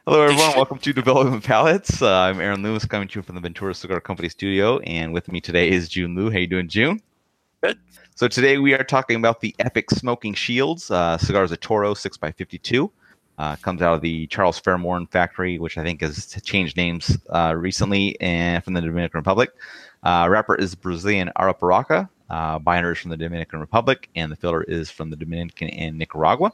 Hello, They everyone. should. Welcome to Development Palettes. I'm Aaron Lewis coming to you from the Ventura Cigar Company studio, and with me today is June Liu. How you doing, June? Good. So today we are talking about the Epic Smoking Shields. Cigars of Toro 6x52. Comes out of the Charles Fairmorn factory, which I think has changed names recently, and from the Dominican Republic. Wrapper is Brazilian Arapiraca. Binder is from the Dominican Republic, and the filler is from the Dominican and Nicaragua.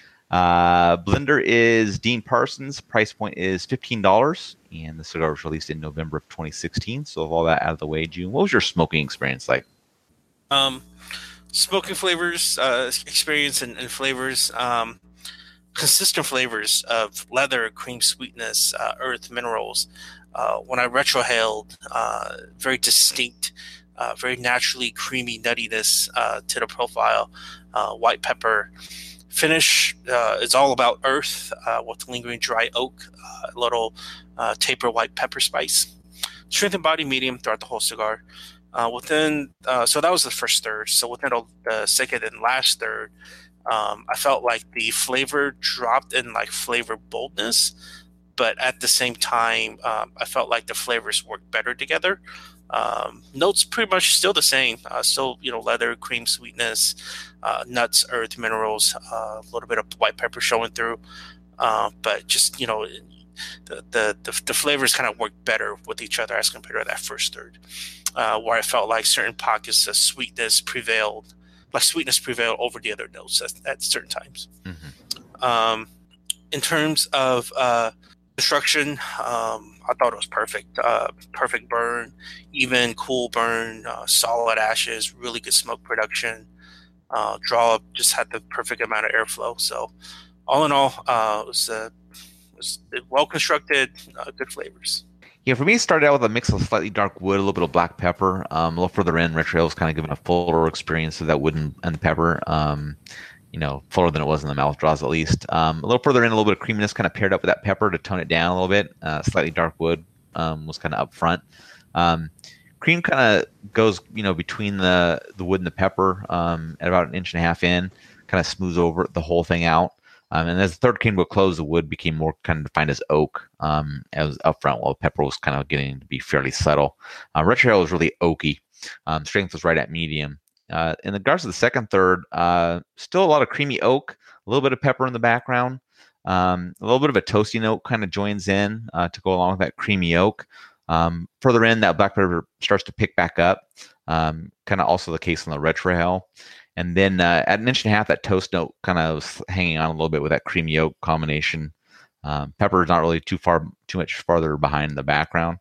Blender is Dean Parsons. Price point is $15, and the cigar was released in November of 2016. So, with all that out of the way, June, what was your smoking experience like? Um, Smoking flavors, experience and flavors, consistent flavors of leather, cream sweetness, earth, minerals. When I retrohaled, very distinct, very naturally creamy nuttiness to the profile. White pepper. Finish is all about earth with lingering dry oak, a little taper white pepper spice. Strength and body medium throughout the whole cigar. So that was the first third. So within the second and last third, I felt like the flavor dropped in like flavor boldness, but at the same time, I felt like the flavors worked better together. Notes pretty much still the same. Still, leather, cream, sweetness, nuts, earth, minerals, a little bit of white pepper showing through. But just the flavors kind of work better with each other as compared to that first third, where I felt like certain pockets of sweetness prevailed over the other notes at certain times. Mm-hmm. Um, in terms of construction, I thought it was perfect. Perfect burn, even cool burn, solid ashes, really good smoke production. Draw up just had the perfect amount of airflow. So all in all, it was well constructed, good flavors. Yeah, for me, it started out with a mix of slightly dark wood, a little bit of black pepper. A little further in, Red Trail was kind of giving a fuller experience of that wood and the pepper. Fuller than it was in the mouth draws at least. A little further in, a little bit of creaminess kind of paired up with that pepper to tone it down a little bit. Slightly dark wood was kind of up front. Um, Cream kind of goes, between the wood and the pepper at about an inch and a half in, kind of smooths over the whole thing out. And as the third cream would close, the wood became more kind of defined as oak, as up front, while the pepper was kind of getting to be fairly subtle. Retro Hale was really oaky. Strength was right at medium. In regards to the second third, still a lot of creamy oak, a little bit of pepper in the background, a little bit of a toasty note kind of joins in to go along with that creamy oak. Further in, that black pepper starts to pick back up, kind of also the case on the Red Trail. And then at an inch and a half, that toast note kind of was hanging on a little bit with that creamy oak combination. Pepper is not really too much farther behind in the background.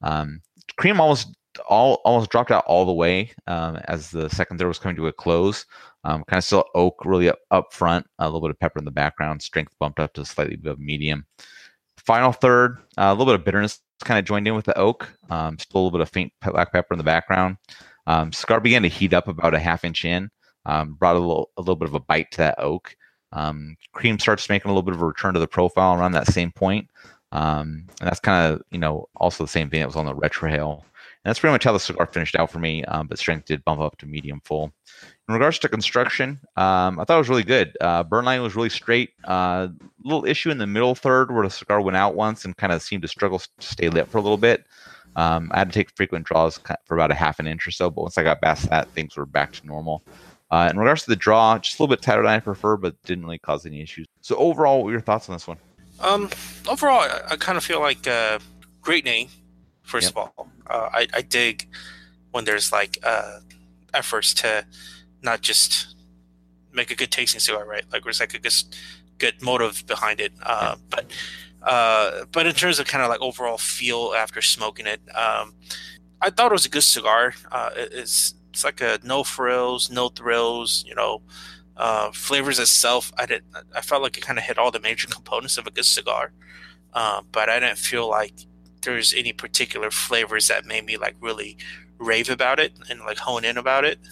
Cream almost dropped out all the way as the second third was coming to a close. Kind of still oak really up front, a little bit of pepper in the background, strength bumped up to slightly above medium. Final third, a little bit of bitterness kind of joined in with the oak. Still a little bit of faint black pepper in the background. Cigar began to heat up about a half inch in, brought a little bit of a bite to that oak. Cream starts making a little bit of a return to the profile around that same point. And that's kind of, also the same thing that was on the retrohale. And that's pretty much how the cigar finished out for me, but strength did bump up to medium full. In regards to construction, I thought it was really good. Burn line was really straight. Little issue in the middle third where the cigar went out once and kind of seemed to struggle to stay lit for a little bit. I had to take frequent draws for about a half an inch or so, but once I got past that, things were back to normal. In regards to the draw, just a little bit tighter than I prefer, but didn't really cause any issues. So overall, what were your thoughts on this one? Um, Overall, I kind of feel like great name. First Yep. of all, I dig when there's like efforts to not just make a good tasting cigar, right? Like there's like a good motive behind it. Yep. But in terms of kind of like overall feel after smoking it, I thought it was a good cigar. It's like a no frills, no thrills. Flavors itself, I felt like it kind of hit all the major components of a good cigar. But I didn't feel like there's any particular flavors that made me like really rave about it and like hone in about it.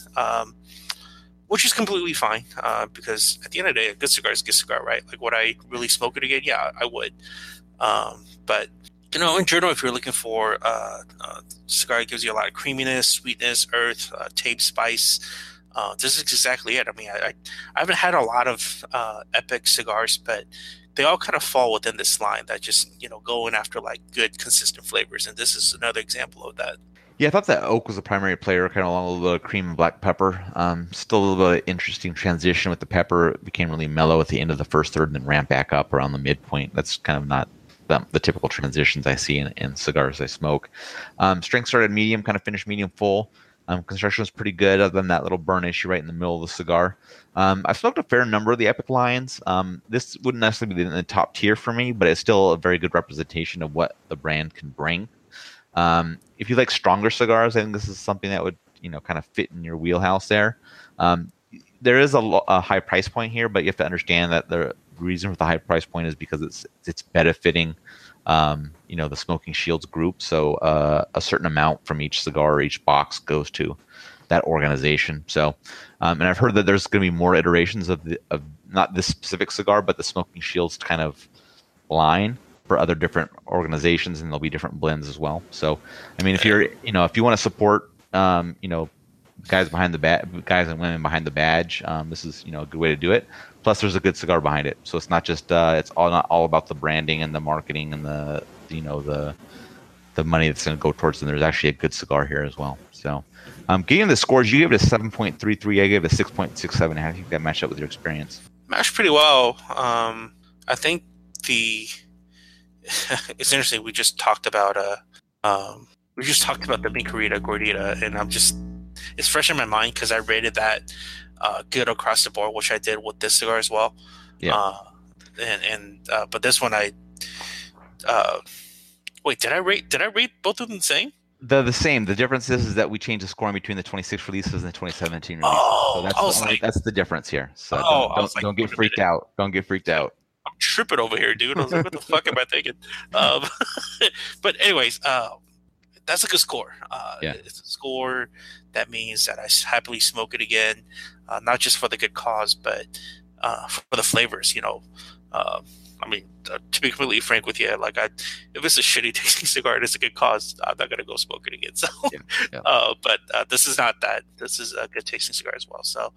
Which is completely fine, because at the end of the day, a good cigar is a good cigar, right? Like, would I really smoke it again? Yeah, I would. But in general, if you're looking for a cigar that gives you a lot of creaminess, sweetness, earth, tape, spice, this is exactly it. I mean, I haven't had a lot of epic cigars, but they all kind of fall within this line that just going after like good consistent flavors, and this is another example of that. Yeah, I thought that oak was a primary player, kind of along with a little bit of cream and black pepper. Still a little bit of interesting transition with the pepper. It became really mellow at the end of the first third and then ramped back up around the midpoint. That's kind of not the typical transitions I see in cigars I smoke. Strength started medium, kind of finished medium full. Construction was pretty good, other than that little burn issue right in the middle of the cigar. I've smoked a fair number of the Epic lines. This wouldn't necessarily be in the top tier for me, but it's still a very good representation of what the brand can bring. If you like stronger cigars, I think this is something that would kind of fit in your wheelhouse there. There is a high price point here, but you have to understand that the reason for the high price point is because it's benefiting the Smoking Shields group. So a certain amount from each cigar or each box goes to that organization. So and I've heard that there's going to be more iterations of not this specific cigar, but the Smoking Shields kind of line for other different organizations, and there'll be different blends as well. So I mean, if you want to support guys and women behind the badge, this is a good way to do it. Plus, there's a good cigar behind it, so it's not just not all about the branding and the marketing and the money that's going to go towards them. There's actually a good cigar here as well. So, getting the scores, you gave it a 7.33. I gave it a 6.67. How do you think that matched up with your experience? Matched pretty well. I think it's interesting. We just talked about the Micarita Gordita, and it's fresh in my mind because I rated that good across the board, which I did with this cigar as well. Yeah. But this one wait, did I rate both of them the same? The same. The difference is that we changed the scoring between the 26 releases and the 2017 releases. Oh, so that's the difference here. So don't get freaked out. Don't get freaked out. I'm tripping over here, dude. I was like, what the fuck am I thinking? But anyways, that's a good score. It's a score that means that I happily smoke it again, not just for the good cause, but for the flavors. I mean, to be completely frank with you, like if it's a shitty tasting cigar and it's a good cause, I'm not gonna go smoke it again. So, but this is not that. This is a good tasting cigar as well. So,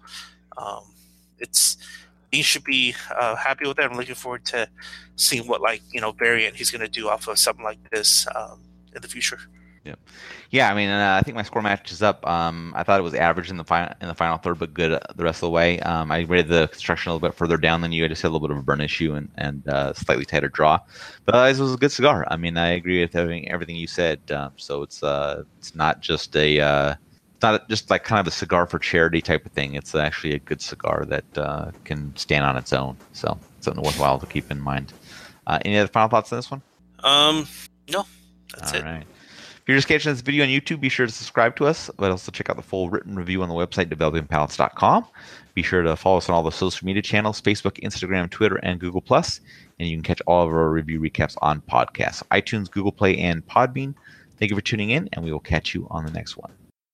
he should be happy with that. I'm looking forward to seeing what variant he's gonna do off of something like this in the future. Yeah. I mean, I think my score matches up. I thought it was average in the final third, but good the rest of the way. I rated the construction a little bit further down than you. I just had a little bit of a burn issue and slightly tighter draw. But otherwise, it was a good cigar. I mean, I agree with everything you said. So it's not just not just like kind of a cigar for charity type of thing. It's actually a good cigar that can stand on its own. So something worthwhile to keep in mind. Any other final thoughts on this one? No, that's it. All right. If you're just catching this video on YouTube, be sure to subscribe to us, but also check out the full written review on the website, developingpalates.com. Be sure to follow us on all the social media channels, Facebook, Instagram, Twitter, and Google+. And you can catch all of our review recaps on podcasts, iTunes, Google Play, and Podbean. Thank you for tuning in, and we will catch you on the next one.